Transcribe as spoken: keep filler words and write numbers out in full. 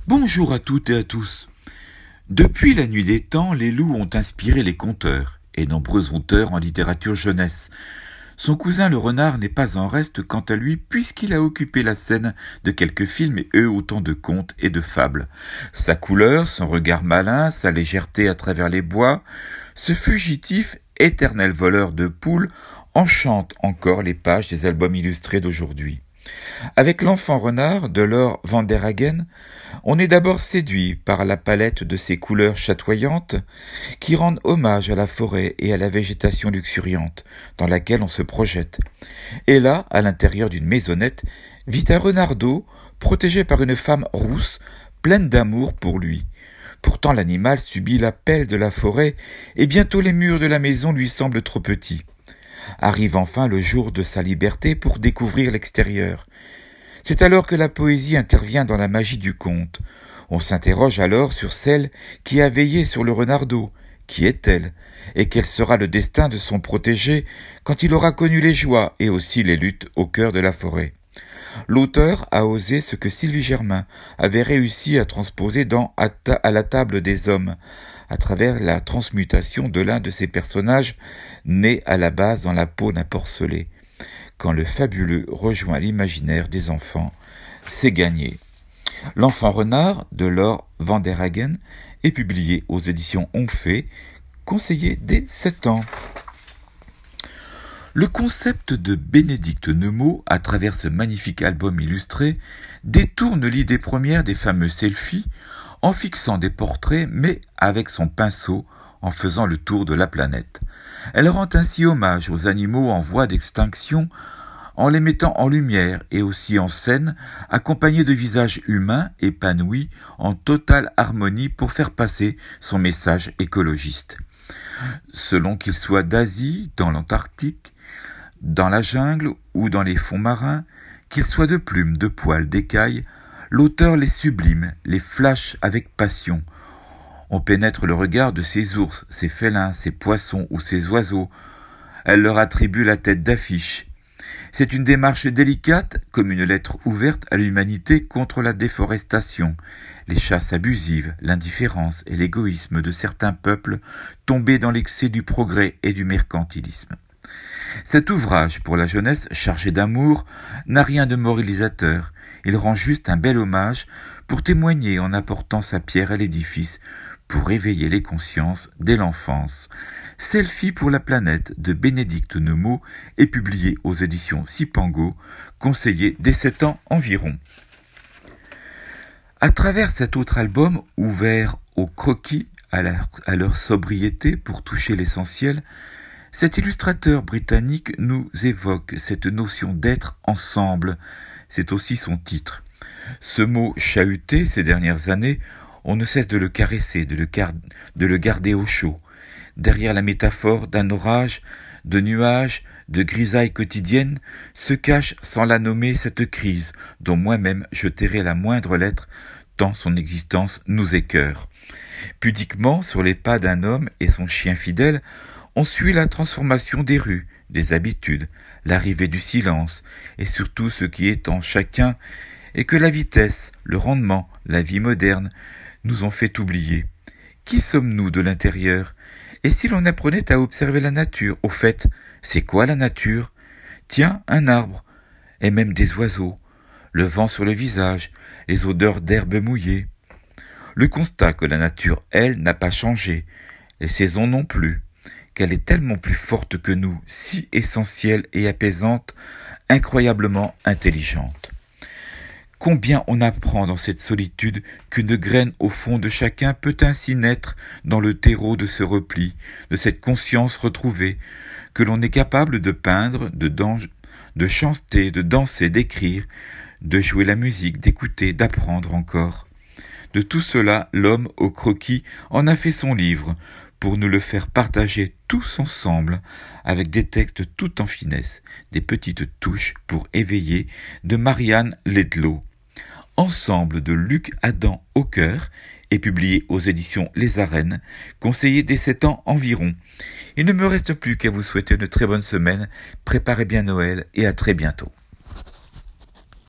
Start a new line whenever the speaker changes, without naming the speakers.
Bonjour à toutes et à tous. Depuis la nuit des temps, les loups ont inspiré les conteurs et nombreux auteurs en littérature jeunesse. Son cousin le renard n'est pas en reste quant à lui puisqu'il a occupé la scène de quelques films et eux autant de contes et de fables. Sa couleur, son regard malin, sa légèreté à travers les bois, ce fugitif, éternel voleur de poules, enchante encore les pages des albums illustrés d'aujourd'hui. Avec l'enfant renard de Laure Van der Hagen, on est d'abord séduit par la palette de ses couleurs chatoyantes qui rendent hommage à la forêt et à la végétation luxuriante dans laquelle on se projette. Et là, à l'intérieur d'une maisonnette, vit un renardeau protégé par une femme rousse pleine d'amour pour lui. Pourtant l'animal subit l'appel de la forêt et bientôt les murs de la maison lui semblent trop petits. Arrive enfin le jour de sa liberté pour découvrir l'extérieur. C'est alors que la poésie intervient dans la magie du conte. On s'interroge alors sur celle qui a veillé sur le renardeau. Qui est-elle? Et quel sera le destin de son protégé quand il aura connu les joies et aussi les luttes au cœur de la forêt? L'auteur a osé ce que Sylvie Germain avait réussi à transposer dans « À, ta- à la table des hommes », à travers la transmutation de l'un de ses personnages, né à la base dans la peau d'un porcelet. Quand le fabuleux rejoint l'imaginaire des enfants, c'est gagné. L'enfant renard de Laure Van der Hagen est publié aux éditions Onfé, conseillé dès sept ans. Le concept de Bénédicte Neumaud, à travers ce magnifique album illustré, détourne l'idée première des fameux selfies en fixant des portraits, mais avec son pinceau, en faisant le tour de la planète. Elle rend ainsi hommage aux animaux en voie d'extinction, en les mettant en lumière et aussi en scène, accompagnés de visages humains épanouis en totale harmonie pour faire passer son message écologiste. Selon qu'il soit d'Asie, dans l'Antarctique, dans la jungle ou dans les fonds marins, qu'il soit de plumes, de poils, d'écailles, l'auteur les sublime, les flash avec passion. On pénètre le regard de ces ours, ces félins, ces poissons ou ces oiseaux. Elle leur attribue la tête d'affiche. C'est une démarche délicate, comme une lettre ouverte à l'humanité contre la déforestation, les chasses abusives, l'indifférence et l'égoïsme de certains peuples tombés dans l'excès du progrès et du mercantilisme. Cet ouvrage, pour la jeunesse chargé d'amour, n'a rien de moralisateur. Il rend juste un bel hommage pour témoigner en apportant sa pierre à l'édifice, pour éveiller les consciences dès l'enfance. Selfie pour la planète de Bénédicte Neumaud est publié aux éditions Sipango, conseillé dès sept ans environ. À travers cet autre album, ouvert aux croquis, à, la, à leur sobriété pour toucher l'essentiel, cet illustrateur britannique nous évoque cette notion d'être ensemble. C'est aussi son titre. Ce mot chahuté ces dernières années, on ne cesse de le caresser, de le, car- de le garder au chaud. Derrière la métaphore d'un orage, de nuages, de grisailles quotidiennes, se cache sans la nommer cette crise dont moi-même je tairai la moindre lettre tant son existence nous écœure. Pudiquement, sur les pas d'un homme et son chien fidèle, on suit la transformation des rues, des habitudes, l'arrivée du silence, et surtout ce qui est en chacun, et que la vitesse, le rendement, la vie moderne nous ont fait oublier. Qui sommes-nous de l'intérieur? Et si l'on apprenait à observer la nature? Au fait, c'est quoi la nature? Tiens, un arbre, et même des oiseaux, le vent sur le visage, les odeurs d'herbes mouillées. Le constat que la nature, elle, n'a pas changé, les saisons non plus, qu'elle est tellement plus forte que nous, si essentielle et apaisante, incroyablement intelligente. Combien on apprend dans cette solitude qu'une graine au fond de chacun peut ainsi naître dans le terreau de ce repli, de cette conscience retrouvée, que l'on est capable de peindre, de, dan- de chanter, de danser, d'écrire, de jouer la musique, d'écouter, d'apprendre encore. De tout cela, l'homme au croquis en a fait son livre, pour nous le faire partager tous ensemble, avec des textes tout en finesse, des petites touches pour éveiller, de Marianne Ledlow. Ensemble de Luc Adam au cœur, est publié aux éditions Les Arènes, conseillé dès sept ans environ. Il ne me reste plus qu'à vous souhaiter une très bonne semaine, préparez bien Noël et à très bientôt.